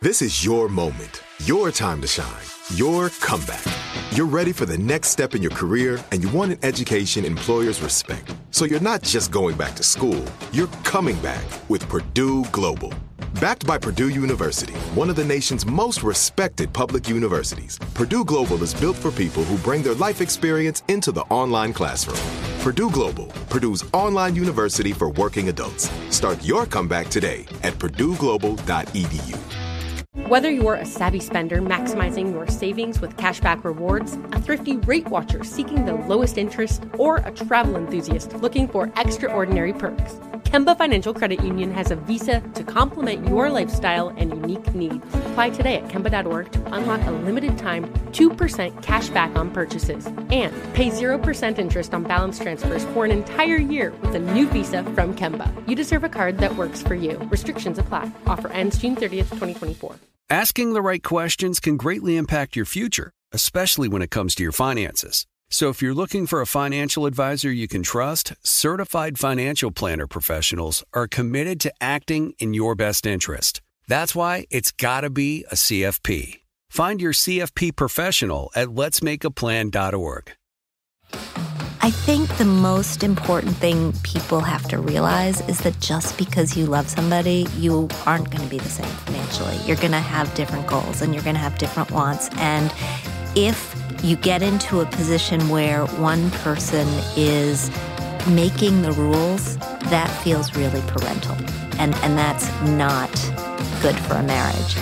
This is your moment, your time to shine, your comeback. You're ready for the next step in your career, and you want an education employers respect. So you're not just going back to school, you're coming back with Purdue Global. Backed by Purdue University, one of the nation's most respected public universities, Purdue Global is built for people who bring their life experience into the online classroom. Purdue Global, Purdue's online university for working adults. Start your comeback today at purdueglobal.edu. Whether you're a savvy spender maximizing your savings with cashback rewards, a thrifty rate watcher seeking the lowest interest, or a travel enthusiast looking for extraordinary perks, Kemba Financial Credit Union has a visa to complement your lifestyle and unique needs. Apply today at Kemba.org to unlock a limited-time 2% cash back on purchases and pay 0% interest on balance transfers for an entire year with a new visa from Kemba. You deserve a card that works for you. Restrictions apply. Offer ends June 30th, 2024. Asking the right questions can greatly impact your future, especially when it comes to your finances. So if you're looking for a financial advisor you can trust, certified financial planner professionals are committed to acting in your best interest. That's why it's got to be a CFP. Find your CFP professional at letsmakeaplan.org. I think the most important thing people have to realize is that just because you love somebody, you aren't going to be the same financially. You're going to have different goals and you're going to have different wants. And if you get into a position where one person is making the rules, that feels really parental. And that's not good for a marriage.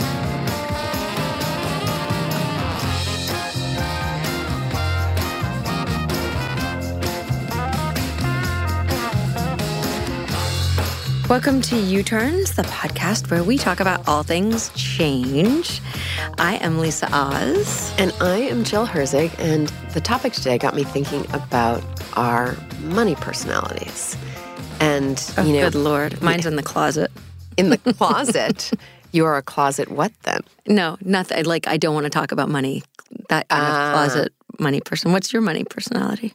Welcome to U-Turns, the podcast where we talk about all things change. I am Lisa Oz. And I am Jill Herzig, and the topic today got me thinking about our money personalities. And, good Lord, mine's in the closet. In the closet? You are a closet what then? No, nothing. I don't want to talk about money. That kind of closet money person. What's your money personality?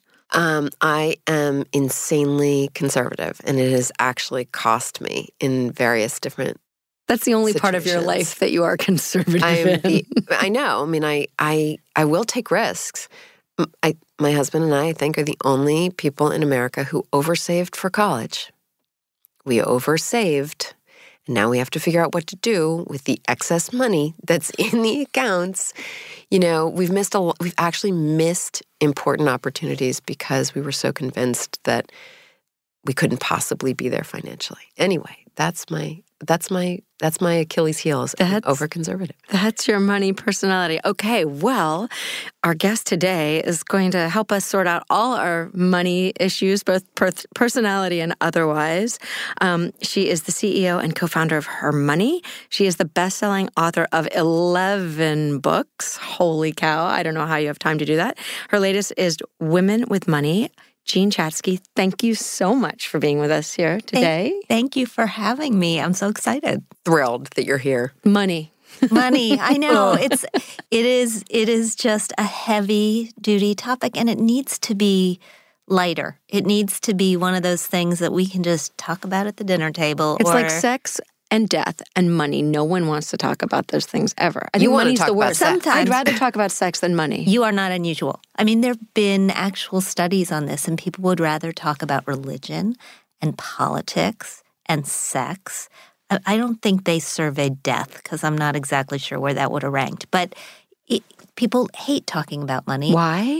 I am insanely conservative, and it has actually cost me in various different That's the only situations. Part of your life that you are conservative in. I know. I mean, I will take risks. My husband and I think, are the only people in America who oversaved for college. We oversaved, and now we have to figure out what to do with the excess money that's in the accounts. You know, we've actually missed important opportunities because we were so convinced that we couldn't possibly be there financially. Anyway, that's my Achilles heel is over-conservative. That's your money personality. Okay, well, our guest today is going to help us sort out all our money issues, both personality and otherwise. She is the CEO and co-founder of Her Money. She is the best-selling author of 11 books. Holy cow, I don't know how you have time to do that. Her latest is Women with Money. Jean Chatzky, thank you so much for being with us here today. Thank you for having me. I'm so excited. Thrilled that you're here. Money. I know. It is just a heavy duty topic, and it needs to be lighter. It needs to be one of those things that we can just talk about at the dinner table. It's like sex and death and money. No one wants to talk about those things ever. I think money's the worst. Sometimes I'd rather talk about sex than money. You are not unusual. I mean, there have been actual studies on this, and people would rather talk about religion and politics and sex. I don't think they surveyed death because I'm not exactly sure where that would have ranked. But people hate talking about money. Why?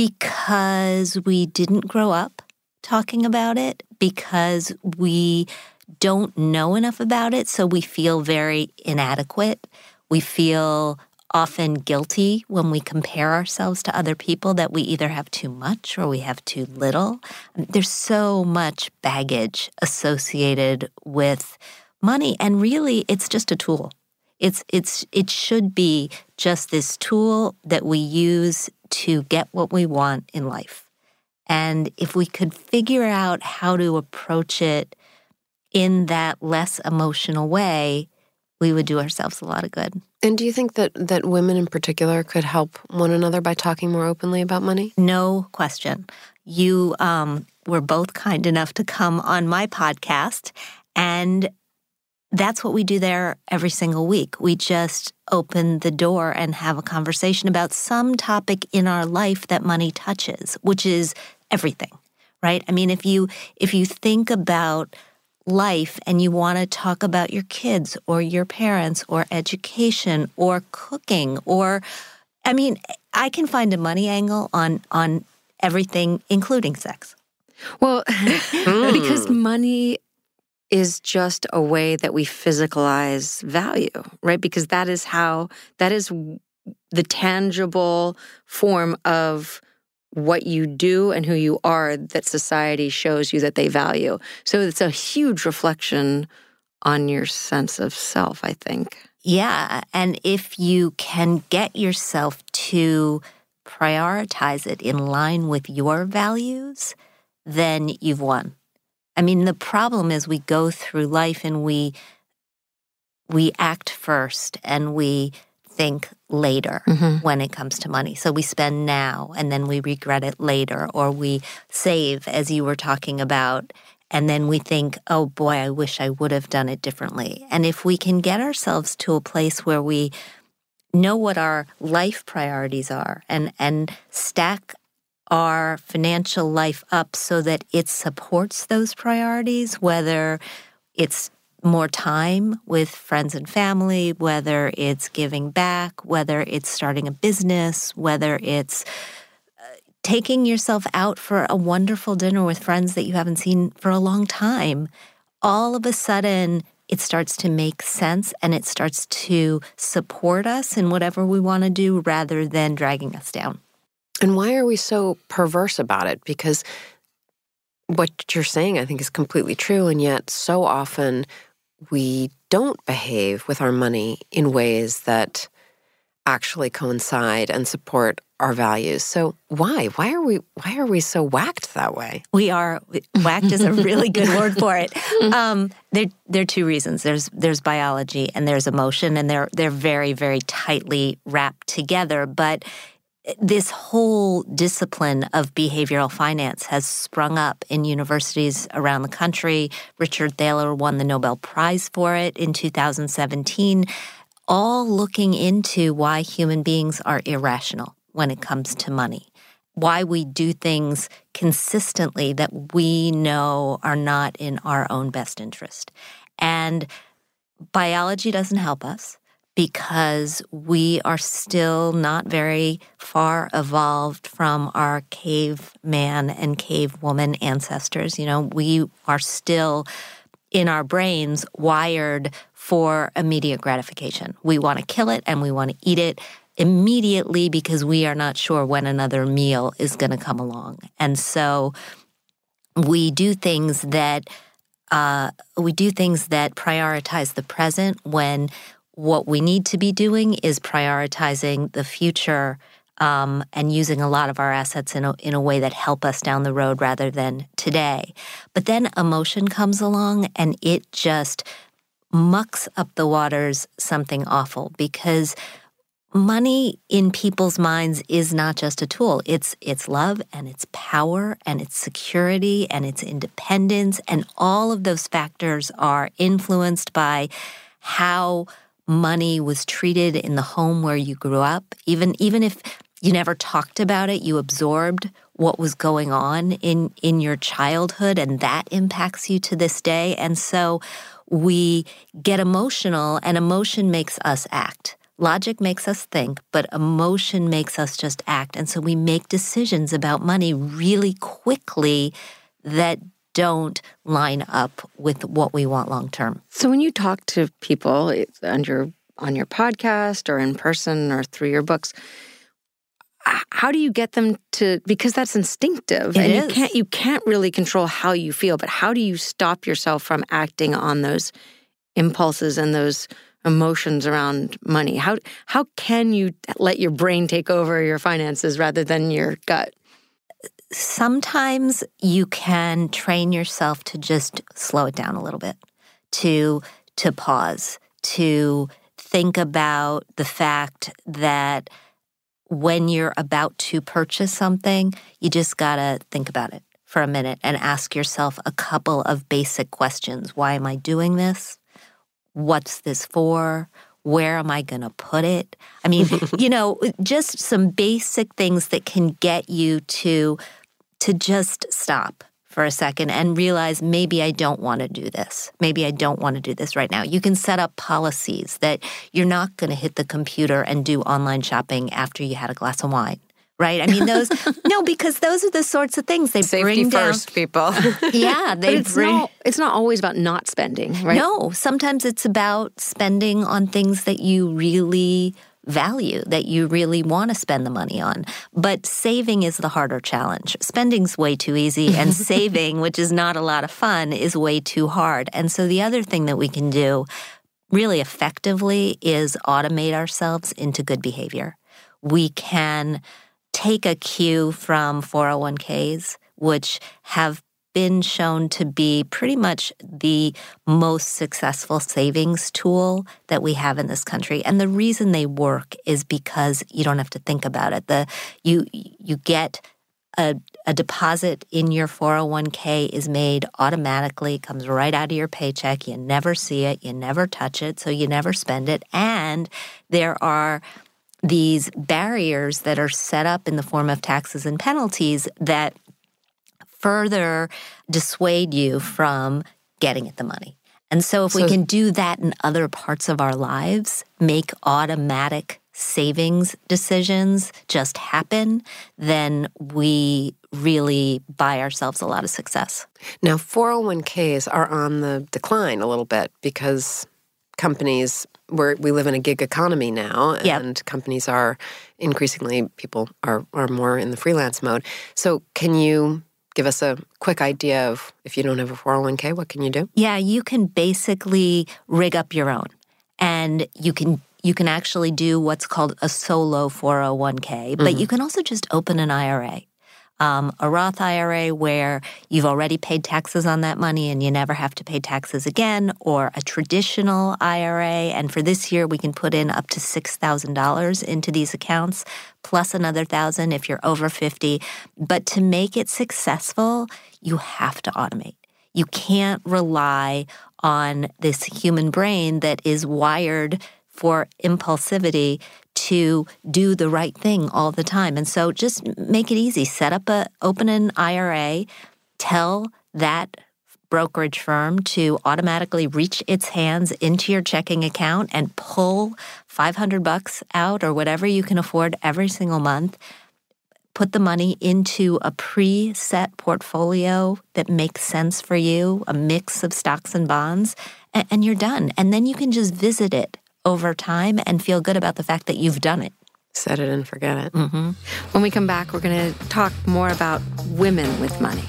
Because we didn't grow up talking about it, because we don't know enough about it, so we feel very inadequate. We feel often guilty when we compare ourselves to other people that we either have too much or we have too little. There's so much baggage associated with money, and really it's just a tool. It should be just this tool that we use to get what we want in life. And if we could figure out how to approach it in that less emotional way, we would do ourselves a lot of good. And do you think that women in particular could help one another by talking more openly about money? No question. You were both kind enough to come on my podcast, and that's what we do there every single week. We just open the door and have a conversation about some topic in our life that money touches, which is everything, right? I mean, if you think about life and you want to talk about your kids or your parents or education or cooking or, I mean, I can find a money angle on everything, including sex. Well, because money is just a way that we physicalize value, right? Because that is the tangible form of what you do and who you are that society shows you that they value. So it's a huge reflection on your sense of self, I think. Yeah, and if you can get yourself to prioritize it in line with your values, then you've won. I mean, the problem is we go through life and we act first and we think later when it comes to money. So we spend now and then we regret it later, or we save, as you were talking about, and then we think, oh boy, I wish I would have done it differently. And if we can get ourselves to a place where we know what our life priorities are and stack our financial life up so that it supports those priorities, whether it's more time with friends and family, whether it's giving back, whether it's starting a business, whether it's taking yourself out for a wonderful dinner with friends that you haven't seen for a long time, all of a sudden it starts to make sense and it starts to support us in whatever we want to do rather than dragging us down. And why are we so perverse about it? Because what you're saying, I think, is completely true, and yet so often we don't behave with our money in ways that actually coincide and support our values. So why? Why are we so whacked that way? We are. Whacked is a really good word for it. There are two reasons. There's biology and there's emotion, and they're very, very tightly wrapped together. But this whole discipline of behavioral finance has sprung up in universities around the country. Richard Thaler won the Nobel Prize for it in 2017, all looking into why human beings are irrational when it comes to money, why we do things consistently that we know are not in our own best interest. And biology doesn't help us, because we are still not very far evolved from our caveman and cavewoman ancestors. You know, we are still in our brains wired for immediate gratification. We want to kill it and we want to eat it immediately because we are not sure when another meal is going to come along. And so we do things that prioritize the present when what we need to be doing is prioritizing the future and using a lot of our assets in a way that help us down the road rather than today. But then emotion comes along and it just mucks up the waters something awful, because money in people's minds is not just a tool. It's love and it's power and it's security and it's independence, and all of those factors are influenced by how money was treated in the home where you grew up. Even if you never talked about it, you absorbed what was going on in your childhood, and that impacts you to this day. And so we get emotional, and emotion makes us act. Logic makes us think, but emotion makes us just act. And so we make decisions about money really quickly that don't line up with what we want long term. So when you talk to people on your podcast or in person or through your books, how do you get them to, because that's instinctive, you can't really control how you feel, but how do you stop yourself from acting on those impulses and those emotions around money? How can you let your brain take over your finances rather than your gut? Sometimes you can train yourself to just slow it down a little bit, to pause, to think about the fact that when you're about to purchase something, you just gotta think about it for a minute and ask yourself a couple of basic questions. Why am I doing this? What's this for? Where am I going to put it? I mean, just some basic things that can get you to just stop for a second and realize maybe I don't want to do this. Maybe I don't want to do this right now. You can set up policies that you're not going to hit the computer and do online shopping after you had a glass of wine. Right? I mean, because those are the sorts of things they bring down. Safety first, people. Yeah, it's not always about not spending, right? No, sometimes it's about spending on things that you really value, that you really want to spend the money on. But saving is the harder challenge. Spending's way too easy, and saving, which is not a lot of fun, is way too hard. And so the other thing that we can do really effectively is automate ourselves into good behavior. We can take a cue from 401ks, which have been shown to be pretty much the most successful savings tool that we have in this country. And the reason they work is because you don't have to think about it. You get a deposit in your 401k is made automatically, comes right out of your paycheck. You never see it, you never touch it, so you never spend it. And there are these barriers that are set up in the form of taxes and penalties that further dissuade you from getting at the money. And so if we can do that in other parts of our lives, make automatic savings decisions just happen, then we really buy ourselves a lot of success. Now, 401ks are on the decline a little bit because companies, we live in a gig economy now, and companies are increasingly, people are more in the freelance mode. So can you give us a quick idea of, if you don't have a 401k, what can you do? Yeah, you can basically rig up your own. And you can actually do what's called a solo 401k, but you can also just open an IRA. A Roth IRA where you've already paid taxes on that money and you never have to pay taxes again, or a traditional IRA. And for this year, we can put in up to $6,000 into these accounts, plus another $1,000 if you're over 50. But to make it successful, you have to automate. You can't rely on this human brain that is wired for impulsivity to do the right thing all the time. And so just make it easy. Open an IRA, tell that brokerage firm to automatically reach its hands into your checking account and pull $500 out or whatever you can afford every single month. Put the money into a preset portfolio that makes sense for you, a mix of stocks and bonds, and you're done. And then you can just visit it over time and feel good about the fact that you've done it. Set it and forget it. Mm-hmm. When we come back, we're going to talk more about women with money.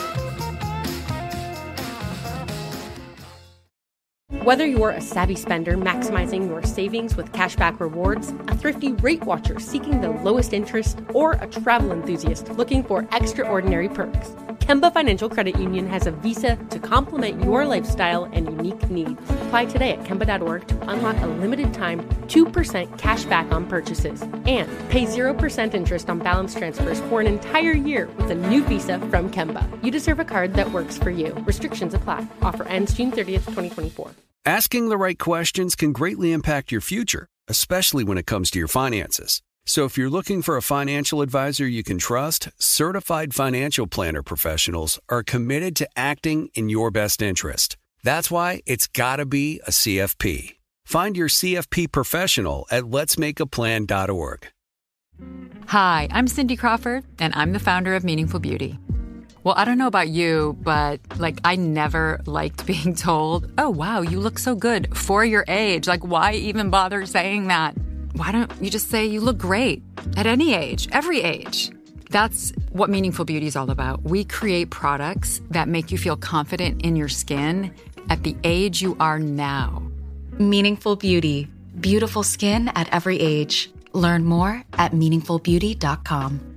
Whether you're a savvy spender maximizing your savings with cashback rewards, a thrifty rate watcher seeking the lowest interest, or a travel enthusiast looking for extraordinary perks, Kemba Financial Credit Union has a visa to complement your lifestyle and unique needs. Apply today at Kemba.org to unlock a limited-time 2% cash back on purchases and pay 0% interest on balance transfers for an entire year with a new visa from Kemba. You deserve a card that works for you. Restrictions apply. Offer ends June 30th, 2024. Asking the right questions can greatly impact your future, especially when it comes to your finances. So if you're looking for a financial advisor you can trust, certified financial planner professionals are committed to acting in your best interest. That's why it's got to be a CFP. Find your CFP professional at letsmakeaplan.org. Hi, I'm Cindy Crawford, and I'm the founder of Meaningful Beauty. Well, I don't know about you, but I never liked being told, oh, wow, you look so good for your age. Why even bother saying that? Why don't you just say you look great at any age, every age? That's what Meaningful Beauty is all about. We create products that make you feel confident in your skin at the age you are now. Meaningful Beauty. Beautiful skin at every age. Learn more at meaningfulbeauty.com.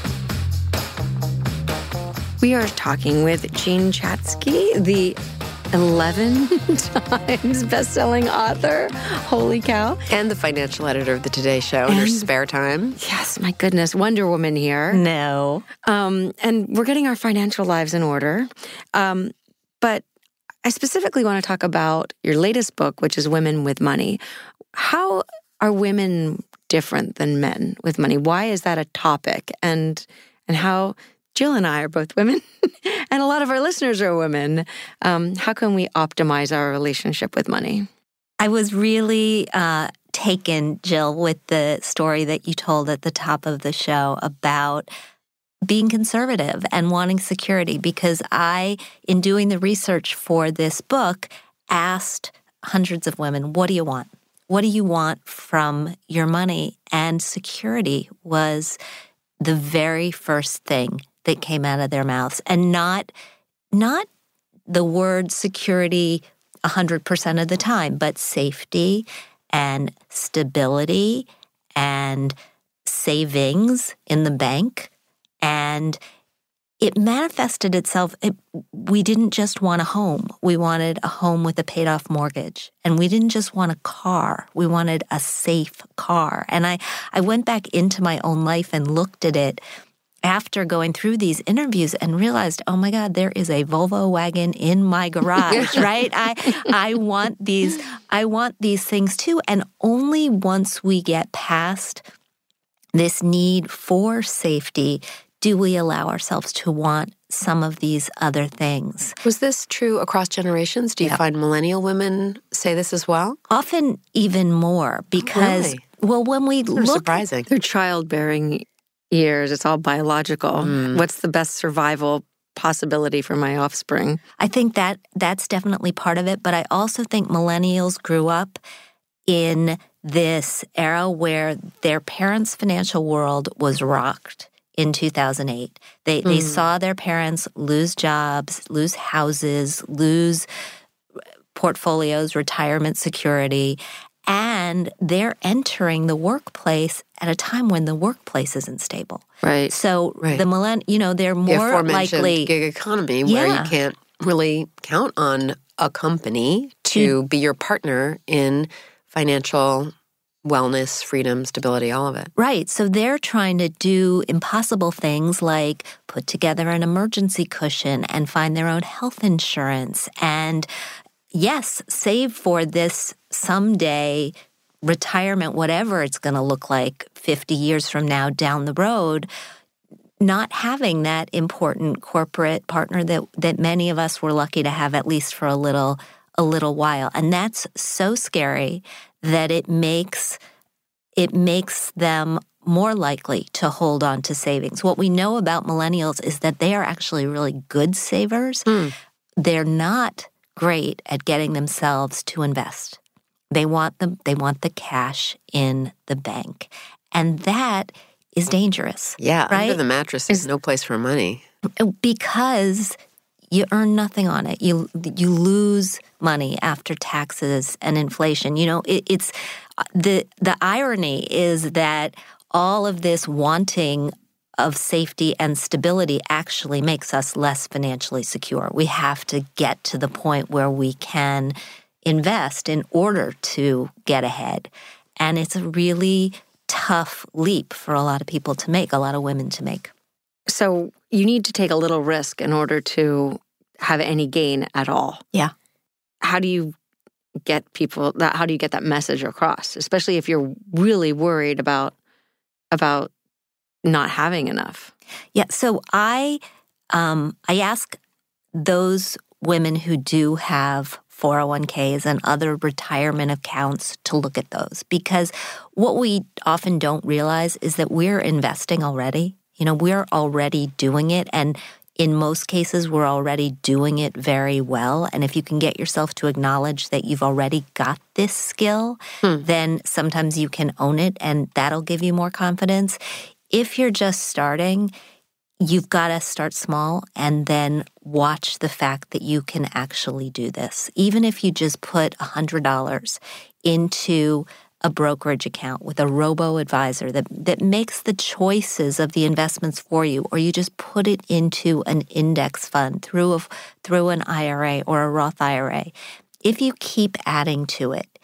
We are talking with Jean Chatzky, the 11 times best-selling author. Holy cow. And the financial editor of the Today Show in her spare time. Yes, my goodness. Wonder Woman here. No. And we're getting our financial lives in order. But I specifically want to talk about your latest book, which is Women with Money. How are women different than men with money? Why is that a topic? And how Jill and I are both women, and a lot of our listeners are women. How can we optimize our relationship with money? I was really taken, Jill, with the story that you told at the top of the show about being conservative and wanting security, because I, in doing the research for this book, asked hundreds of women, what do you want? What do you want from your money? And security was the very first thing that came out of their mouths, and not the word security 100% of the time, but safety and stability and savings in the bank. And it manifested itself. We didn't just want a home. We wanted a home with a paid-off mortgage. And we didn't just want a car. We wanted a safe car. And I went back into my own life and looked at it after going through these interviews and realized, oh my God, there is a Volvo wagon in my garage, right? I want these things too. And only once we get past this need for safety do we allow ourselves to want some of these other things. Was this true across generations? Do you find millennial women say this as well? Often even more, because, well, when we look... surprising. They're childbearing years. It's all biological. What's the best survival possibility for my offspring? I think that's definitely part of it, but I also think millennials grew up in this era where their parents' financial world was rocked in 2008. They saw their parents lose jobs, lose houses, lose portfolios, retirement security, and they're entering the workplace at a time when the workplace isn't stable. Right. So the they're more likely gig economy where you can't really count on a company to be your partner in financial wellness, freedom, stability, all of it. Right. So they're trying to do impossible things like put together an emergency cushion and find their own health insurance and, yes, save for this someday retirement, whatever it's going to look like 50 years from now down the road, not having that important corporate partner that many of us were lucky to have at least for a little while. And that's so scary that it makes them more likely to hold on to savings. What we know about millennials is that they are actually really good savers. They're not great at getting themselves to invest. They want the cash in the bank. And that is dangerous. Yeah, right? Under the mattress is no place for money. Because you earn nothing on it. You lose money after taxes and inflation. You know, it's the irony is that all of this wanting of safety and stability actually makes us less financially secure. We have to get to the point where we can invest in order to get ahead. And it's a really tough leap for a lot of people to make, a lot of women to make. So you need to take a little risk in order to have any gain at all. Yeah. How do you get that message across, especially if you're really worried about not having enough? Yeah. So I ask those women who do have 401ks and other retirement accounts to look at those, because what we often don't realize is that we're investing already. You know, we're already doing it, and in most cases, we're already doing it very well. And if you can get yourself to acknowledge that you've already got this skill, then sometimes you can own it, and that'll give you more confidence. If you're just starting, you've got to start small and then watch the fact that you can actually do this. Even if you just put $100 into a brokerage account with a robo-advisor that makes the choices of the investments for you, or you just put it into an index fund through an IRA or a Roth IRA, if you keep adding to it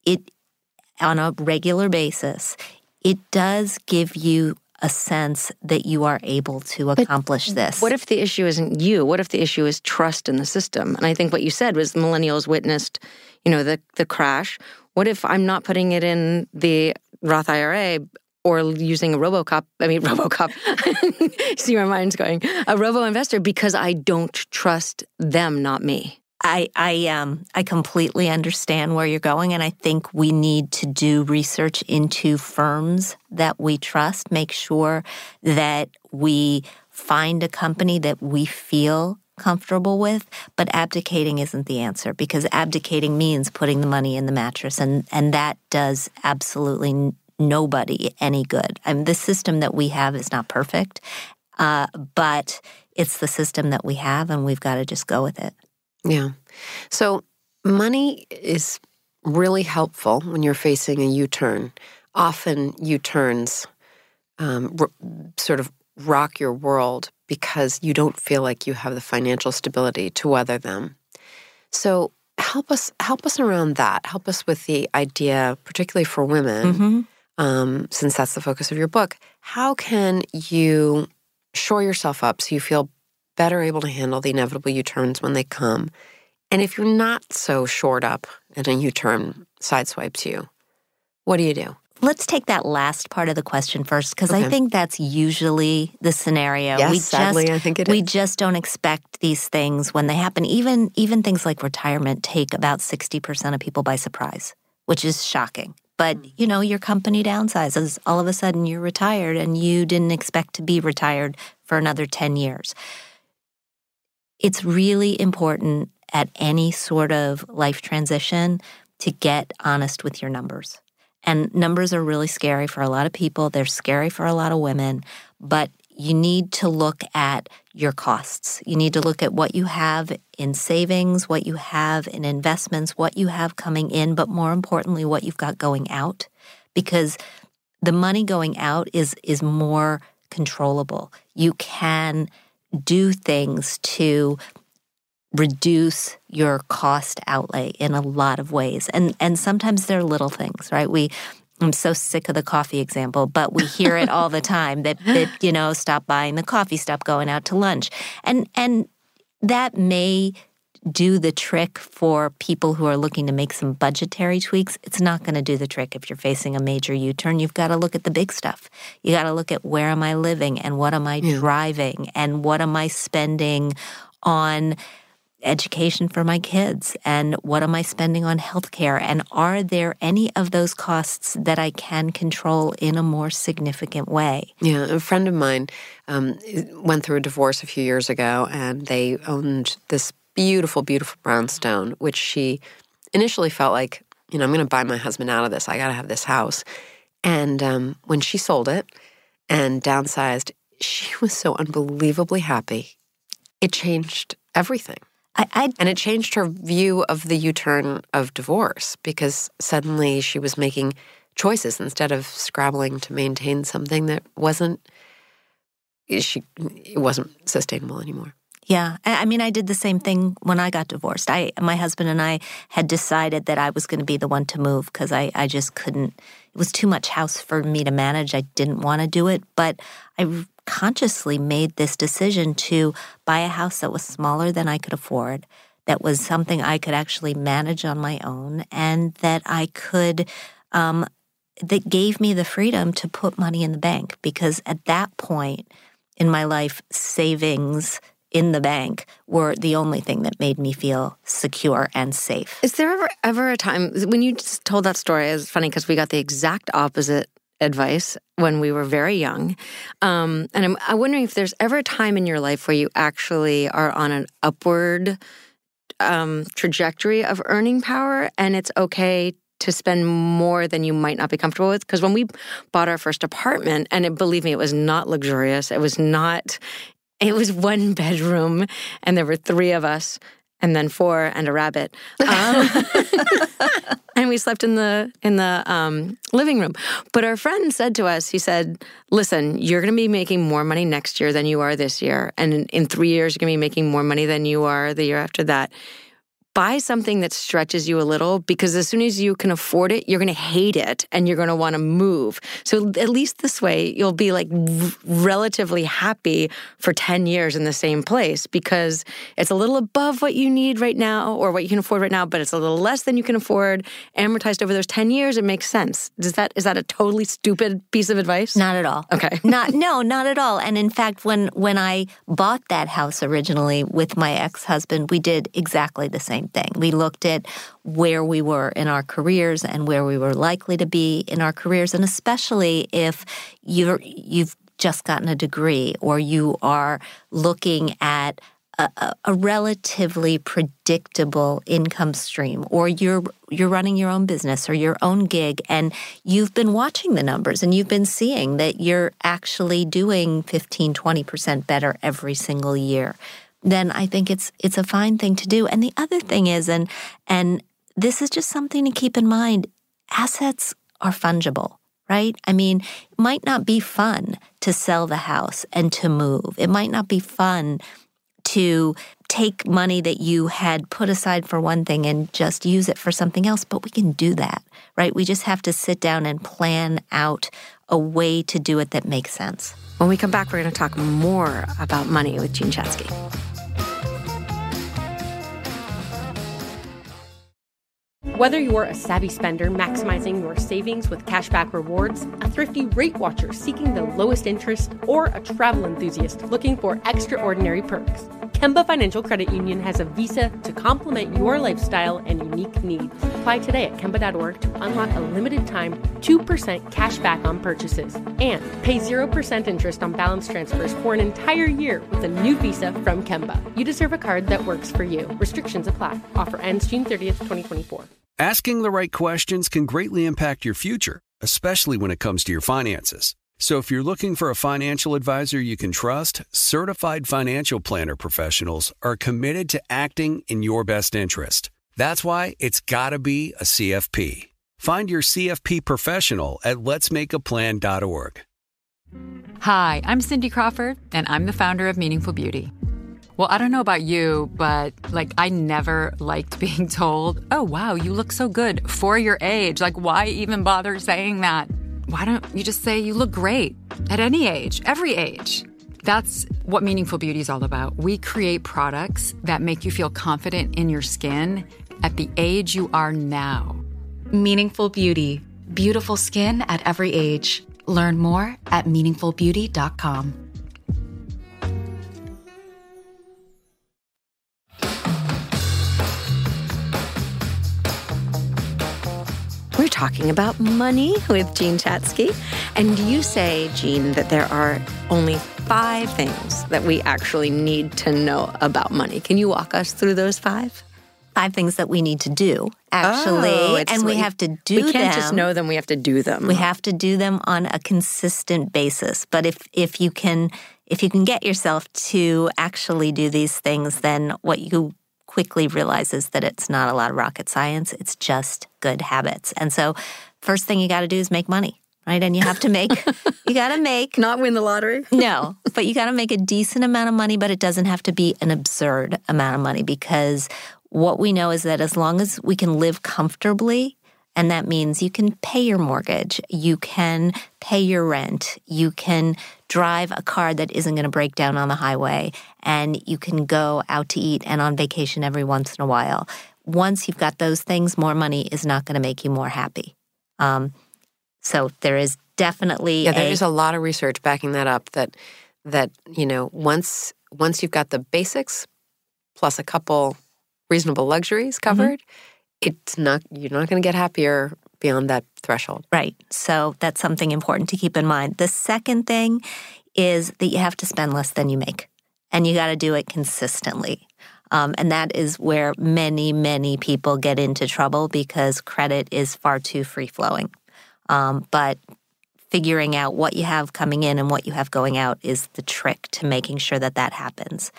on a regular basis, it does give you a sense that you are able to accomplish this. What if the issue isn't you? What if the issue is trust in the system? And I think what you said was millennials witnessed, the crash. What if I'm not putting it in the Roth IRA or using a RoboCop? See where my mind's going. A robo-investor because I don't trust them, not me. I completely understand where you're going, and I think we need to do research into firms that we trust, make sure that we find a company that we feel comfortable with, but abdicating isn't the answer, because abdicating means putting the money in the mattress, and that does absolutely nobody any good. I mean, the system that we have is not perfect, but it's the system that we have, and we've got to just go with it. Yeah. So money is really helpful when you're facing a U-turn. Often U-turns sort of rock your world because you don't feel like you have the financial stability to weather them. So help us around that. Help us with the idea, particularly for women, since that's the focus of your book. How can you shore yourself up so you feel better able to handle the inevitable U-turns when they come? And if you're not so shored up and a U-turn sideswipes you, what do you do? Let's take that last part of the question first, because I think that's usually the scenario. Yes, sadly, I think it is. We just don't expect these things when they happen. Even things like retirement take about 60% of people by surprise, which is shocking. But, your company downsizes. All of a sudden, you're retired, and you didn't expect to be retired for another 10 years. It's really important at any sort of life transition to get honest with your numbers. And numbers are really scary for a lot of people. They're scary for a lot of women. But you need to look at your costs. You need to look at what you have in savings, what you have in investments, what you have coming in, but more importantly, what you've got going out. Because the money going out is more controllable. You can do things to reduce your cost outlay in a lot of ways. And sometimes they're little things, right? I'm so sick of the coffee example, but we hear it all the time that stop buying the coffee, stop going out to lunch. And that may do the trick for people who are looking to make some budgetary tweaks. It's not going to do the trick if you're facing a major U-turn. You've got to look at the big stuff. You got to look at where am I living and what am I driving and what am I spending on education for my kids and what am I spending on healthcare, and are there any of those costs that I can control in a more significant way? Yeah, a friend of mine went through a divorce a few years ago, and they owned this beautiful, beautiful brownstone, which she initially felt like, I'm going to buy my husband out of this. I got to have this house. And when she sold it and downsized, she was so unbelievably happy. It changed everything. And it changed her view of the U-turn of divorce, because suddenly she was making choices instead of scrabbling to maintain something that wasn't sustainable anymore. Yeah. I mean, I did the same thing when I got divorced. My husband and I had decided that I was going to be the one to move because I just couldn't. It was too much house for me to manage. I didn't want to do it. But I consciously made this decision to buy a house that was smaller than I could afford, that was something I could actually manage on my own, and that I could, that gave me the freedom to put money in the bank. Because at that point in my life, savings in the bank were the only thing that made me feel secure and safe. Is there ever a time, when you just told that story, it's funny because we got the exact opposite advice when we were very young. And I'm wondering if there's ever a time in your life where you actually are on an upward trajectory of earning power, and it's okay to spend more than you might not be comfortable with. Because when we bought our first apartment, and believe me, it was not luxurious. It was one bedroom, and there were 3 of us. and then 4 and a rabbit. And we slept in the living room. But our friend said to us, he said, listen, you're going to be making more money next year than you are this year. And in 3 years, you're going to be making more money than you are the year after that. Buy something that stretches you a little, because as soon as you can afford it, you're going to hate it and you're going to want to move. So at least this way, you'll be like relatively happy for 10 years in the same place, because it's a little above what you need right now or what you can afford right now, but it's a little less than you can afford. Amortized over those 10 years, it makes sense. Is that a totally stupid piece of advice? Not at all. Okay. Not at all. And in fact, when I bought that house originally with my ex-husband, we did exactly the same thing. We looked at where we were in our careers and where we were likely to be in our careers, and especially if you've just gotten a degree or you are looking at a relatively predictable income stream, or you're running your own business or your own gig, and you've been watching the numbers and you've been seeing that you're actually doing 15-20% better every single year, then I think it's a fine thing to do. And the other thing is, and this is just something to keep in mind, assets are fungible, right? I mean, it might not be fun to sell the house and to move. It might not be fun to take money that you had put aside for one thing and just use it for something else, but we can do that, right? We just have to sit down and plan out a way to do it that makes sense. When we come back, we're going to talk more about money with Jean Chatzky. Whether you're a savvy spender maximizing your savings with cashback rewards, a thrifty rate watcher seeking the lowest interest, or a travel enthusiast looking for extraordinary perks, Kemba Financial Credit Union has a visa to complement your lifestyle and unique needs. Apply today at Kemba.org to unlock a limited-time 2% cash back on purchases and pay 0% interest on balance transfers for an entire year with a new visa from Kemba. You deserve a card that works for you. Restrictions apply. Offer ends June 30th, 2024. Asking the right questions can greatly impact your future, especially when it comes to your finances. So if you're looking for a financial advisor you can trust, certified financial planner professionals are committed to acting in your best interest. That's why it's got to be a CFP. Find your CFP professional at letsmakeaplan.org. Hi, I'm Cindy Crawford, and I'm the founder of Meaningful Beauty. Well, I don't know about you, but I never liked being told, oh, wow, you look so good for your age. Why even bother saying that? Why don't you just say you look great at any age, every age? That's what Meaningful Beauty is all about. We create products that make you feel confident in your skin at the age you are now. Meaningful Beauty. Beautiful skin at every age. Learn more at meaningfulbeauty.com. We're talking about money with Jean Chatzky. And you say, Jean, that there are only 5 things that we actually need to know about money. Can you walk us through those 5? 5 things that we need to do, actually. And we have to do them. We can't just know them, we have to do them. We have to do them on a consistent basis. But if you can get yourself to actually do these things, then what you quickly realizes that it's not a lot of rocket science. It's just good habits. And so first thing you got to do is make money, right? And you have to make, Not win the lottery? No, but you got to make a decent amount of money, but it doesn't have to be an absurd amount of money, because what we know is that as long as we can live comfortably, and that means you can pay your mortgage, you can pay your rent, you can drive a car that isn't going to break down on the highway, and you can go out to eat and on vacation every once in a while. Once you've got those things, more money is not going to make you more happy. So there is definitely there is a lot of research backing that up. That once you've got the basics plus a couple reasonable luxuries covered, you're not going to get happier beyond that threshold. Right. So that's something important to keep in mind. The second thing is that you have to spend less than you make, and you got to do it consistently. And that is where many, many people get into trouble, because credit is far too free-flowing. But figuring out what you have coming in and what you have going out is the trick to making sure that happens.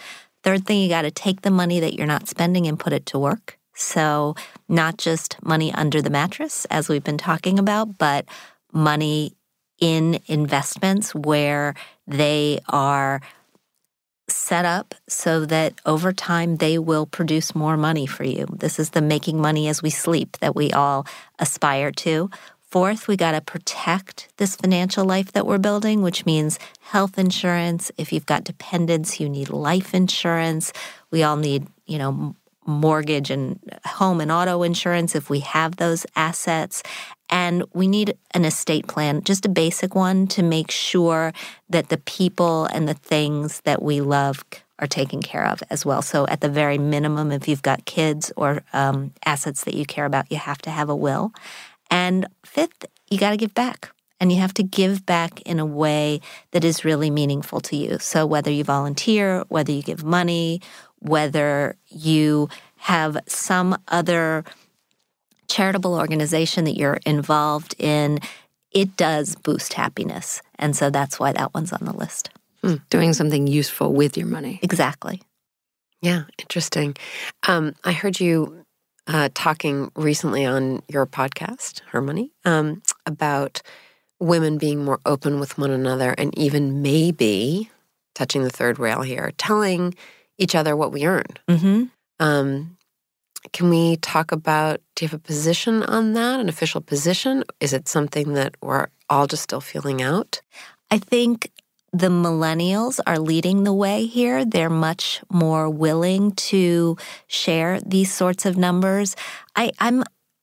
Third thing, you got to take the money that you're not spending and put it to work. So not just money under the mattress, as we've been talking about, but money in investments where they are set up so that over time they will produce more money for you. This is the making money as we sleep that we all aspire to. Fourth, we got to protect this financial life that we're building, which means health insurance. If you've got dependents, you need life insurance. We all need, mortgage and home and auto insurance if we have those assets. And we need an estate plan, just a basic one, to make sure that the people and the things that we love are taken care of as well. So at the very minimum, if you've got kids or assets that you care about, you have to have a will. And fifth, you got to give back. And you have to give back in a way that is really meaningful to you. So whether you volunteer, whether you give money, whether you have some other charitable organization that you're involved in, it does boost happiness. And so that's why that one's on the list. Doing something useful with your money. Exactly. Yeah, interesting. I heard you talking recently on your podcast, Her Money, about women being more open with one another and even maybe, touching the third rail here, telling each other what we earn. Mm-hmm. Can we talk about, do you have a position on that, an official position? Is it something that we're all just still feeling out? I think the millennials are leading the way here. They're much more willing to share these sorts of numbers. I'm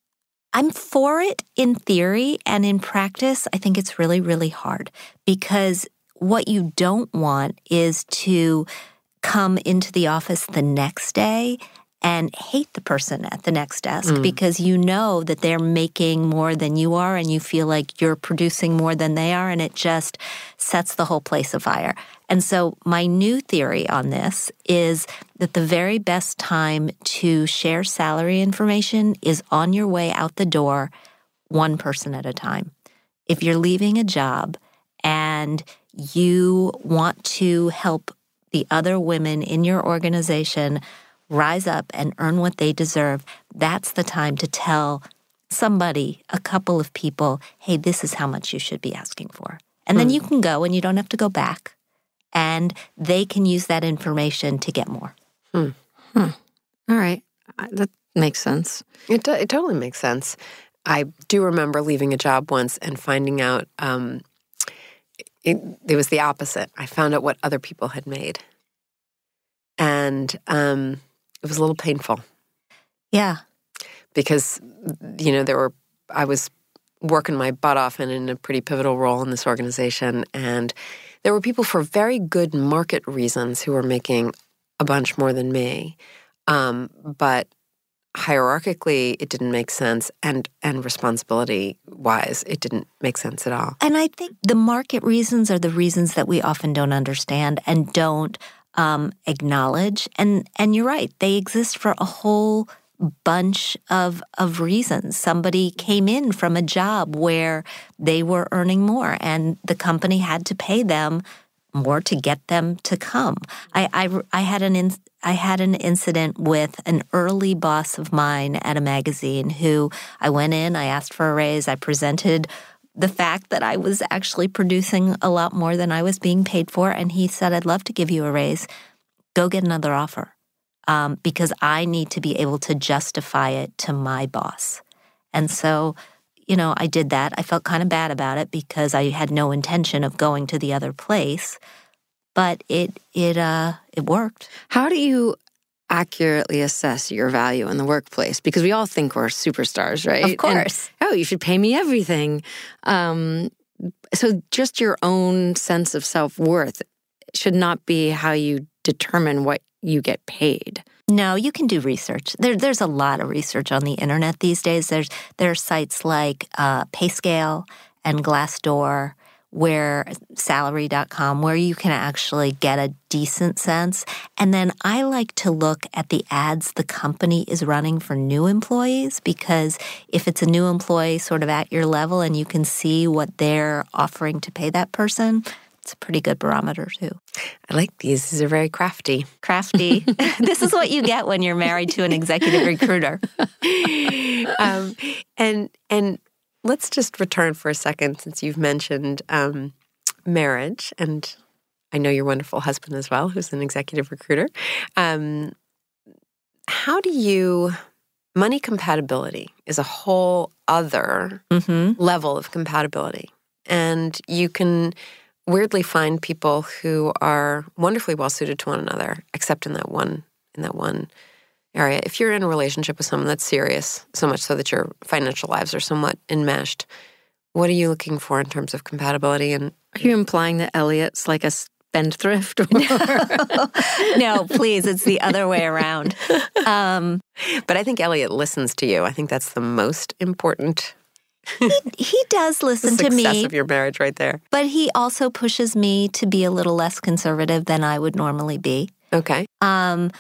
for it in theory, and in practice, I think it's really, really hard, because what you don't want is to come into the office the next day and hate the person at the next desk because you know that they're making more than you are and you feel like you're producing more than they are, and it just sets the whole place afire. And so my new theory on this is that the very best time to share salary information is on your way out the door, one person at a time. If you're leaving a job and you want to help the other women in your organization rise up and earn what they deserve, that's the time to tell somebody, a couple of people, hey, this is how much you should be asking for. And then you can go and you don't have to go back. And they can use that information to get more. All right. That makes sense. It totally makes sense. I do remember leaving a job once and finding out it was the opposite. I found out what other people had made. And it was a little painful. Yeah. Because, I was working my butt off and in a pretty pivotal role in this organization. And there were people for very good market reasons who were making a bunch more than me. But hierarchically, it didn't make sense. And responsibility-wise, it didn't make sense at all. And I think the market reasons are the reasons that we often don't understand and don't acknowledge. And you're right, they exist for a whole bunch of reasons. Somebody came in from a job where they were earning more and the company had to pay them more to get them to come. I had an incident with an early boss of mine at a magazine who I went in, I asked for a raise, I presented the fact that I was actually producing a lot more than I was being paid for, and he said, I'd love to give you a raise. Go get another offer. Because I need to be able to justify it to my boss. And so, I did that. I felt kind of bad about it because I had no intention of going to the other place, but it worked. How do you accurately assess your value in the workplace? Because we all think we're superstars, right? Of course. And, you should pay me everything. So just your own sense of self-worth should not be how you determine what you get paid. No, you can do research. There's a lot of research on the internet these days. There are sites like PayScale and Glassdoor, salary.com, where you can actually get a decent sense. And then I like to look at the ads the company is running for new employees, because if it's a new employee sort of at your level and you can see what they're offering to pay that person, It's a pretty good barometer, too. I like these. These are very crafty. Crafty. This is what you get when you're married to an executive recruiter. And let's just return for a second, since you've mentioned marriage, and I know your wonderful husband as well, who's an executive recruiter. How do you... Money compatibility is a whole other level of compatibility. And you can weirdly find people who are wonderfully well-suited to one another, except in that one area. If you're in a relationship with someone that's serious, so much so that your financial lives are somewhat enmeshed, what are you looking for in terms of compatibility? And are you implying that Elliot's like a spendthrift? No, please. It's the other way around. But I think Elliot listens to you. I think that's the most important. He does listen to me. Success of your marriage right there. But he also pushes me to be a little less conservative than I would normally be. Okay. And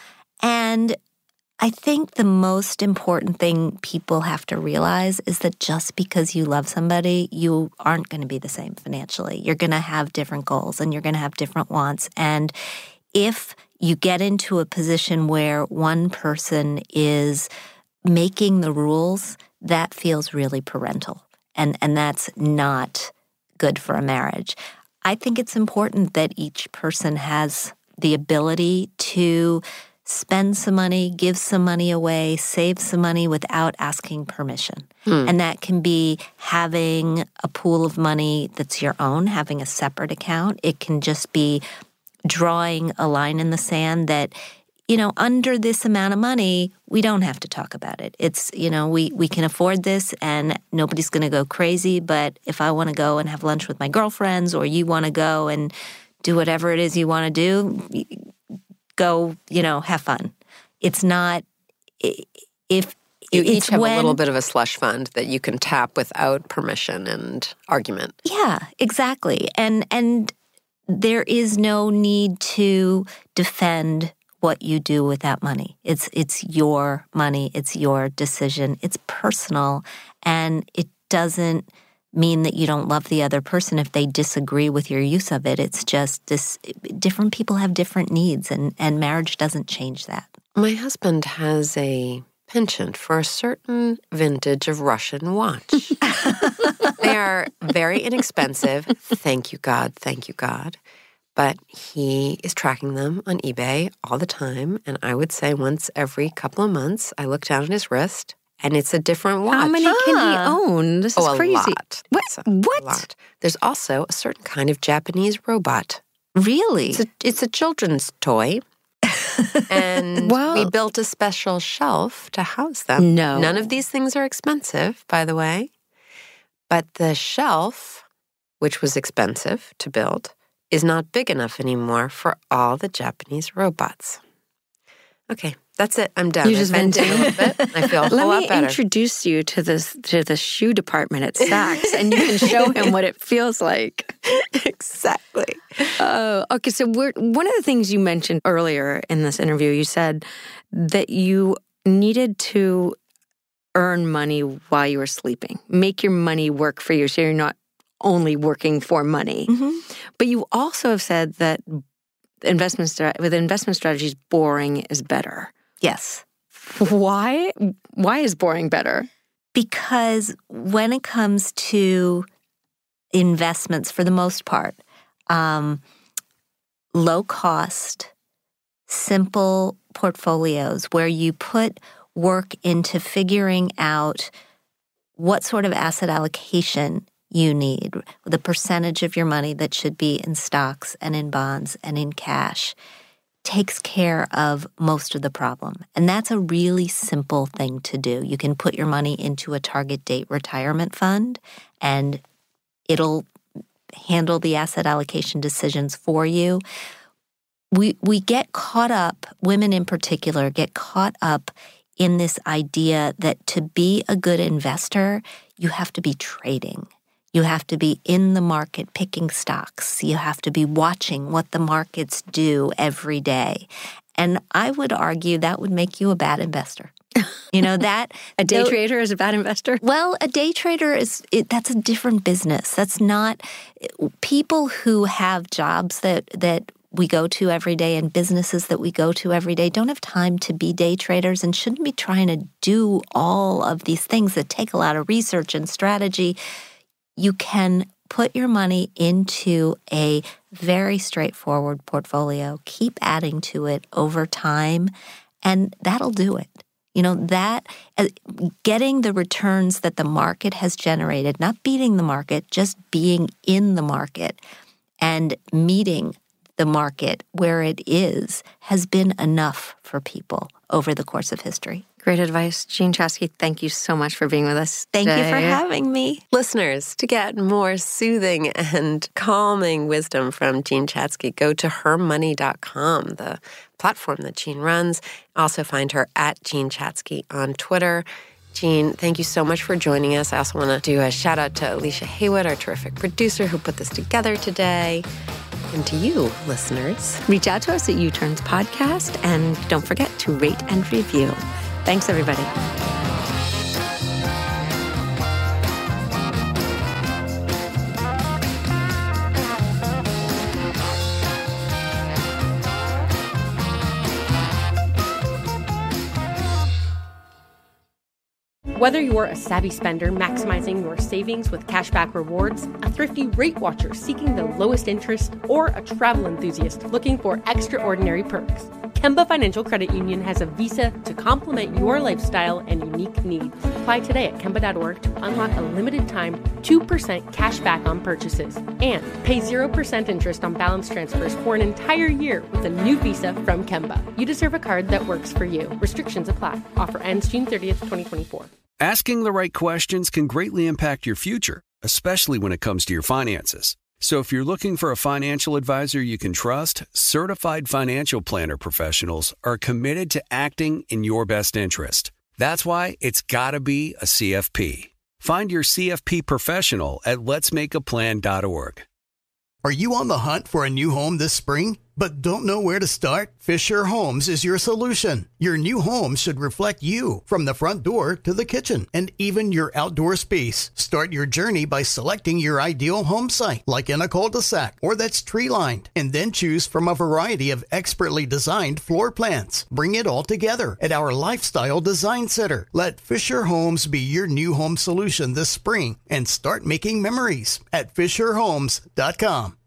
I think the most important thing people have to realize is that just because you love somebody, you aren't going to be the same financially. You're going to have different goals and you're going to have different wants. And if you get into a position where one person is making the rules, that feels really parental. And that's not good for a marriage. I think it's important that each person has the ability to spend some money, give some money away, save some money without asking permission. And that can be having a pool of money that's your own, having a separate account. It can just be drawing a line in the sand that, under this amount of money, we don't have to talk about it. It's, we can afford this and nobody's going to go crazy. But if I want to go and have lunch with my girlfriends, or you want to go and do whatever it is you want to do, go, have fun. It's not, if you each have a little bit of a slush fund that you can tap without permission and argument. Yeah, exactly. And there is no need to defend what you do with that money. It's your money. It's your decision. It's personal. And it doesn't mean that you don't love the other person if they disagree with your use of it. It's just this, different people have different needs, and marriage doesn't change that. My husband has a penchant for a certain vintage of Russian watch. They are very inexpensive. Thank you, God. Thank you, God. But he is tracking them on eBay all the time. And I would say once every couple of months, I look down at his wrist, and it's a different watch. How many can he own? This is crazy. A lot. What? A lot. There's also a certain kind of Japanese robot. Really? It's a children's toy. And we built a special shelf to house them. No. None of these things are expensive, by the way. But the shelf, which was expensive to build, is not big enough anymore for all the Japanese robots. Okay, that's it. I'm done. You just vented a little bit. I feel a whole lot better. Let me introduce you to the shoe department at Saks, and you can show him what it feels like. Exactly. Okay, so one of the things you mentioned earlier in this interview, you said that you needed to earn money while you were sleeping, make your money work for you, so you're not only working for money. Mm-hmm. But you also have said that with investment strategies, boring is better. Yes. Why? Why is boring better? Because when it comes to investments, for the most part, low cost, simple portfolios where you put work into figuring out what sort of asset allocation you need, the percentage of your money that should be in stocks and in bonds and in cash, takes care of most of the problem. And that's a really simple thing to do. You can put your money into a target date retirement fund, and it'll handle the asset allocation decisions for you. We get caught up, women in particular, get caught up in this idea that to be a good investor, you have to be trading. You have to be in the market picking stocks. You have to be watching what the markets do every day. And I would argue that would make you a bad investor. You know, that a day trader is a bad investor? Well, a day trader that's a different business. That's not people who have jobs that we go to every day and businesses that we go to every day don't have time to be day traders and shouldn't be trying to do all of these things that take a lot of research and strategy. You can put your money into a very straightforward portfolio, keep adding to it over time, and that'll do it. You know, that getting the returns that the market has generated, not beating the market, just being in the market and meeting the market where it is has been enough for people over the course of history. Great advice. Jean Chatzky, thank you so much for being with us today. Thank you for having me. Listeners, to get more soothing and calming wisdom from Jean Chatzky, go to hermoney.com, the platform that Jean runs. Also find her at Jean Chatzky on Twitter. Jean, thank you so much for joining us. I also want to do a shout out to Alicia Haywood, our terrific producer who put this together today. And to you, listeners. Reach out to us at U-Turns Podcast, and don't forget to rate and review. Thanks, everybody. Whether you're a savvy spender maximizing your savings with cashback rewards, a thrifty rate watcher seeking the lowest interest, or a travel enthusiast looking for extraordinary perks, Kemba Financial Credit Union has a visa to complement your lifestyle and unique needs. Apply today at Kemba.org to unlock a limited time 2% cash back on purchases and pay 0% interest on balance transfers for an entire year with a new visa from Kemba. You deserve a card that works for you. Restrictions apply. Offer ends June 30th, 2024. Asking the right questions can greatly impact your future, especially when it comes to your finances. So if you're looking for a financial advisor you can trust, certified financial planner professionals are committed to acting in your best interest. That's why it's got to be a CFP. Find your CFP professional at letsmakeaplan.org. Are you on the hunt for a new home this spring, but don't know where to start? Fisher Homes is your solution. Your new home should reflect you, from the front door to the kitchen, and even your outdoor space. Start your journey by selecting your ideal home site, like in a cul-de-sac or that's tree-lined, and then choose from a variety of expertly designed floor plans. Bring it all together at our Lifestyle Design Center. Let Fisher Homes be your new home solution this spring and start making memories at FisherHomes.com.